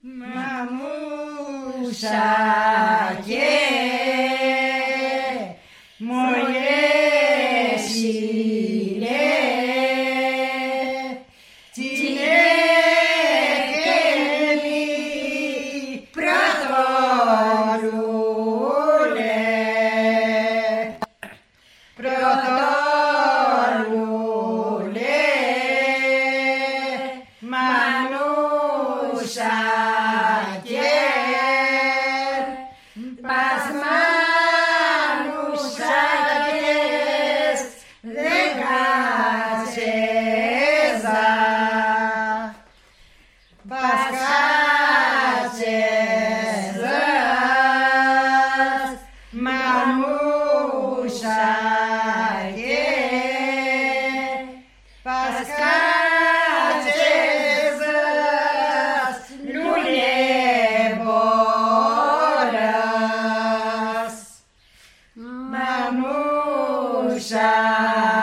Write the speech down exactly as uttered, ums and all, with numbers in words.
Mamusa και μολέσιλε τσινέκενη πρωτόλουλε πρωτόλουλε Μανούσα και πασμάνουσα και δεν κάτσεζα πασκάτσεζας μανούσα και πασκάτσεζας λουλεμπόρας Μανούσα